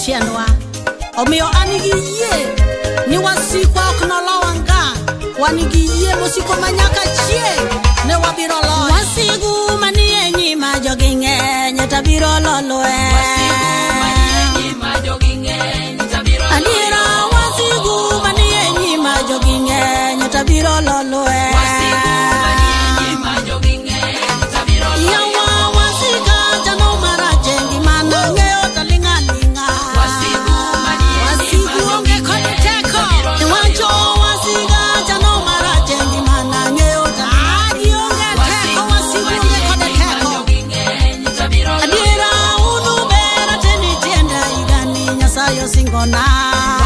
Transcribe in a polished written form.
tiendwa omio anigi yie ni wasikwa oknolowanga wanigi yie musiko manyaka chie ne wabiro lo wasigu manie nyima joginge nyetabiro loloe wasigu manie nyima joginge nyetabiro alira wasigu manie nyima joginge nyetabiro loloe wasigu manie nyima joginge nyetabiro yawa wasiga jano marajengi manange otalingalinga wasigu manie wasigu onge koneteko wanjo wasiga jano marajengi manange otalinga onge teko wasigu onge koneteko adira unu bera teni tienda igani nyasayo singona